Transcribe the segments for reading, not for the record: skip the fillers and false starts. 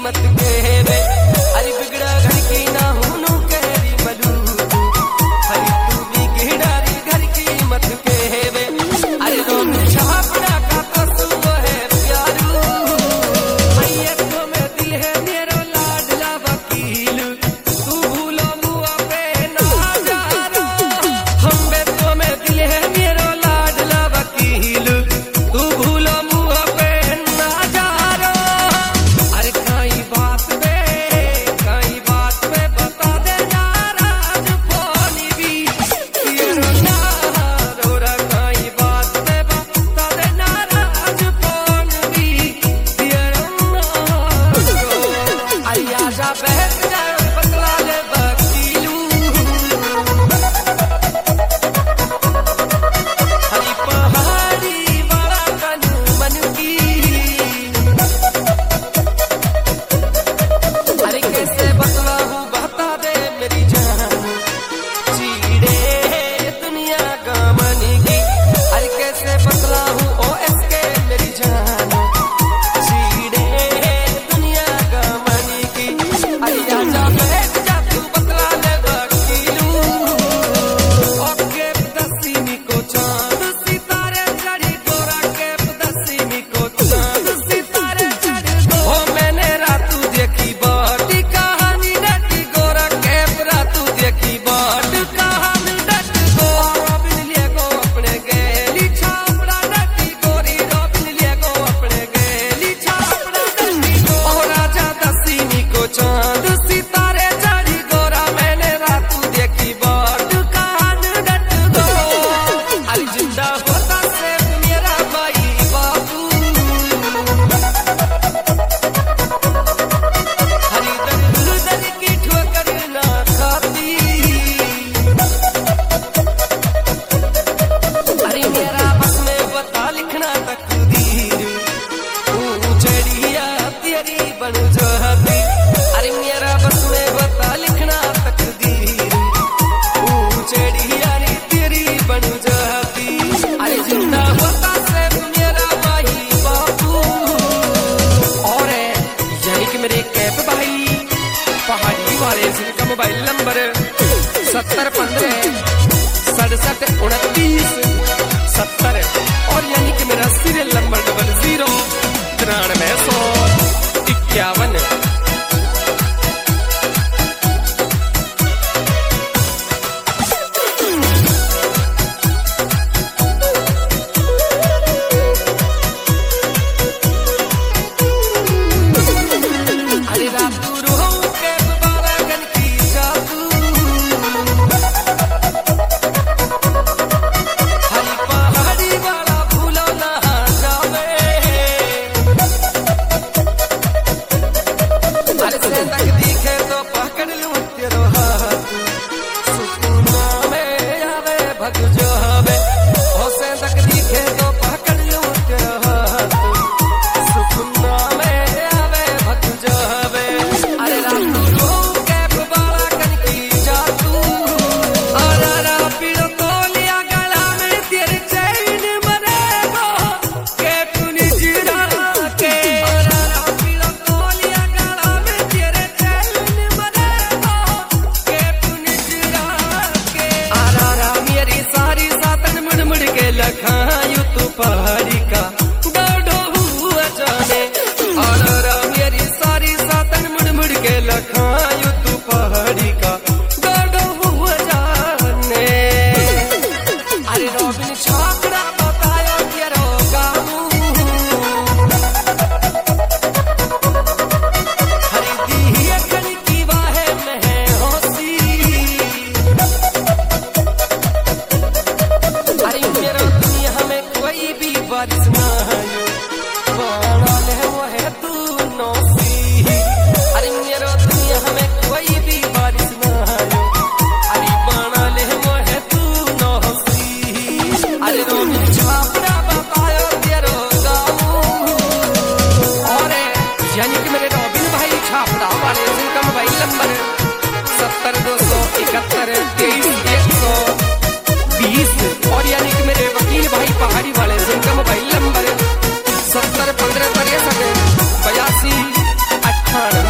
मत कहवे अरे बिगड़ा घर की ना होनू कहरी मलू हरी तू बिगड़ारी घर की मत कहवे अरे रोम छापड़ा का तो सुनो है प्यारू मैया तो में दिल है मेरा लाडला वकील तू भूलो मुआ पे ना जा रो हम बे तो में दिल है मेरा लाडला वकील तू भूलो मुआ पे ना जा रो अरे कई बात पे बता दे यार आज पानी भी तेरा ना रोरा कई बात पे बता दे नाराज पानी भी तेरा ना अरे आजा बहक जाए बतला ले वकीलू हरी पहाड़ी बड़ा कन मन की अरे कैसे बतला हूँ बता दे मेरी जान चीड़े दुनिया का मन की अरे कैसे बतला हूँ OS के मेरी जान चीड़े दुनिया का मन की अरे आजा बैठ जा तू बतला ले वकीलू ओके दसीमी को चांद सितारे चढ़ी गोरा के दसीमी को चांद सितारे चढ़ी ओ मैंने रातू देखी बाटी कहानी डटी गोरा के रातू देखी बाट कहानी डट गो रॉबिन लिए गो अपने गेली छापड़ा डटी गोरी रॉबिन लिए गो अपने गेली छापड़ा डटी गो ओ राजा दसीमी को चांद सितारे चढ़ी गोरा मैंने रातू देखी बाट कहानी डट गो अरे जिंदा होता से मेरा भाई बाबू हरी दर की ठोकर ना खाती अरे मेरा बस में बता लिखना तकदीर चढ़िया तेरी बन जाती अरे मेरा बस में बता लिखना तकदीर चढ़िया रे तेरी बन जाती अरे जिंदा होता से मेरा भाई बाबू और यानी कि मेरे कैब भाई पहाड़ी वाले जिनका मोबाइल नंबर 7015672970 और यानी कि मेरा सीरियल नंबर 00939151 अरे रातू रोहू के बाबा गन की जादू हरी पहाड़ी वाला भूलो ना जावे अरे से तक दिखे तो पकड़ लूं तेरो हाथ सुकूना में आवे भग जावे हो से तक दिखे तो पकड़ लूं तेरो हाथ सुकूना में आवे भग जावे अरे रातू रोहू के बाबा गन की जादू अरे पीड़ो तो लिया गला में तेरे चैन मरेगा के तू निजरा के पीड़ो तो लिया गला में तेरे चैन मरेगा के तू निजरा के मेरी सारी सातन मुड़ मुड़ के लखायू तू पहाड़ी का डाढ़ो हुआ जाने और मेरी सारी सातन मुड़ मुड़ के लखायू तू पहाड़ी का डाढ़ो हुआ जाने अरे रॉबिन छापड़ा बतायो तेरो गाऊ हरी दिया कल की वाहे में होसी अरे मेरा दुनिया में कोई भी बारिश ना आयो बाणा ले वो है तू नौसी अरे मेरा दुनिया में कोई भी बारिश ना आयो अरे बाणा ले वो है तू नौसी अरे रोमिन छापड़ा बतायो तेरो गाऊ और यानी कि मेरे रॉबिन भाई छापड़ा वाले जिनका मोबाइल नंबर 7020712320 और यानी कि मेरे वकील भाई पहाड़ी वाले जिनका मोबाइल नंबर 7015 83 88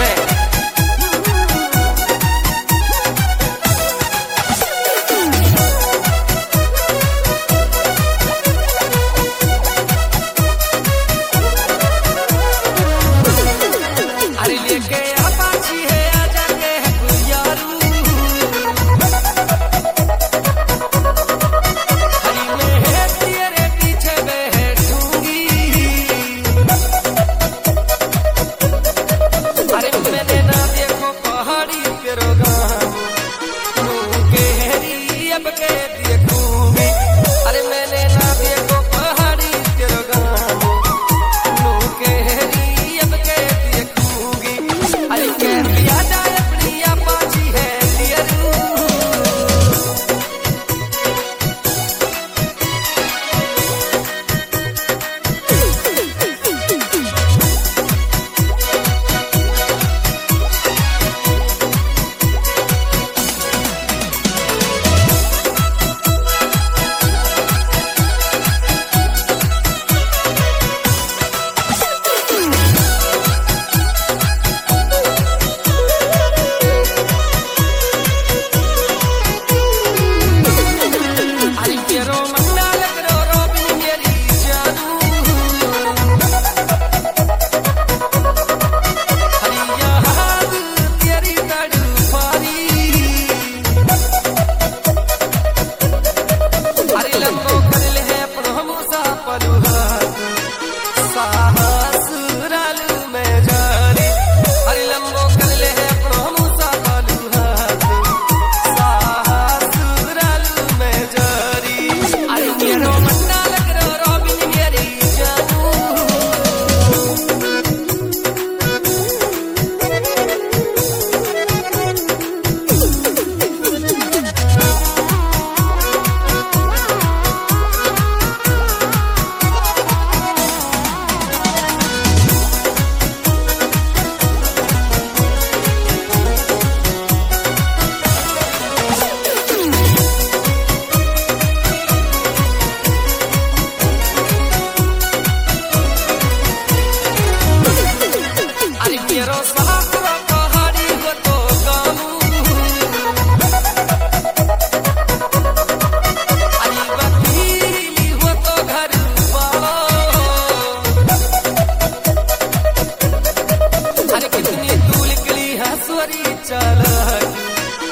सुनरी चालाकी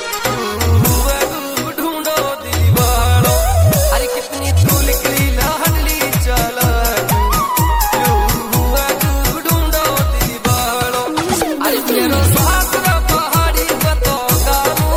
ढूंढो दिल वालों, अरे कितनी तू निकली लाडली चालाकी ढूंढो दिल वालों, अरे तेरो साथ रा पहाड़ी बतो गामू।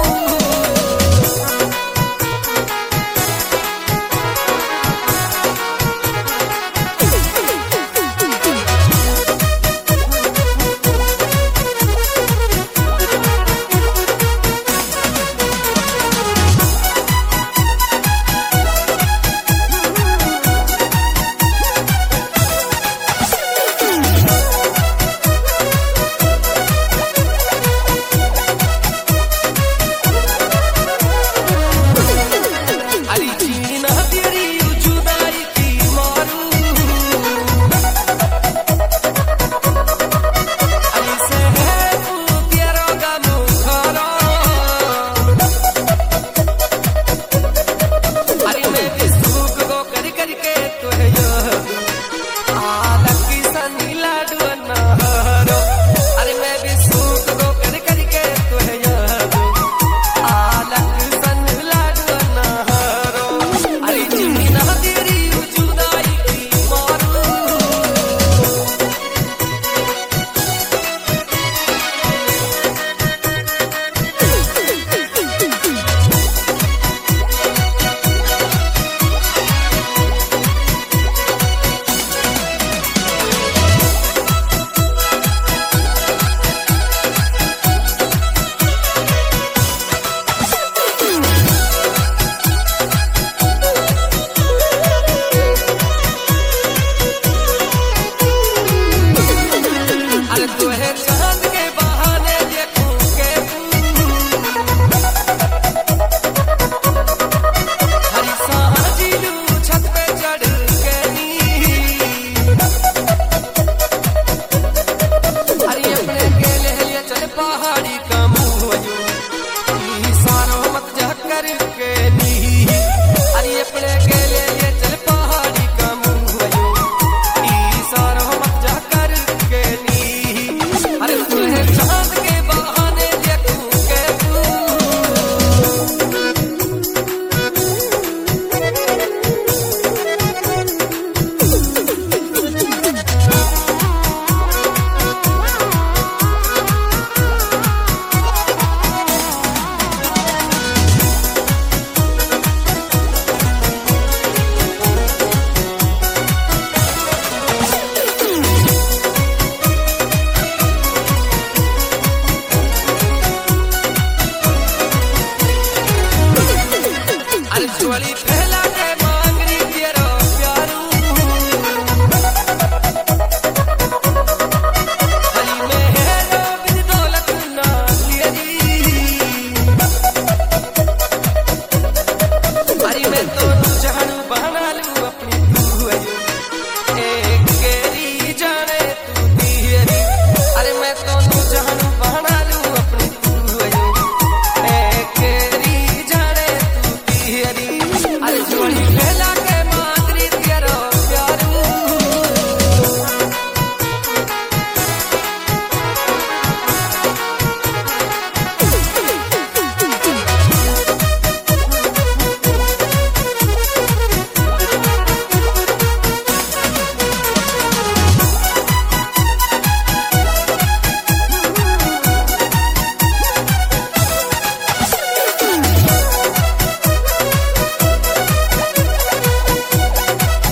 चोली पहला के मांगरी तेरो प्यारू, हली में है लो बिन दौलत ना लियरी, हरी में तो जहानू बना लूं अपनी तू एक केरी जाने तू दियरी, अरे मैं तो जहानू बना लूं अपनी तू एक केरी जाने तू दियरी, अरे चोली पहला के मांगरी तेरो प्यारू।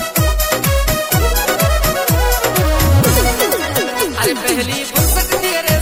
अरे पहली फुर्सत तेरे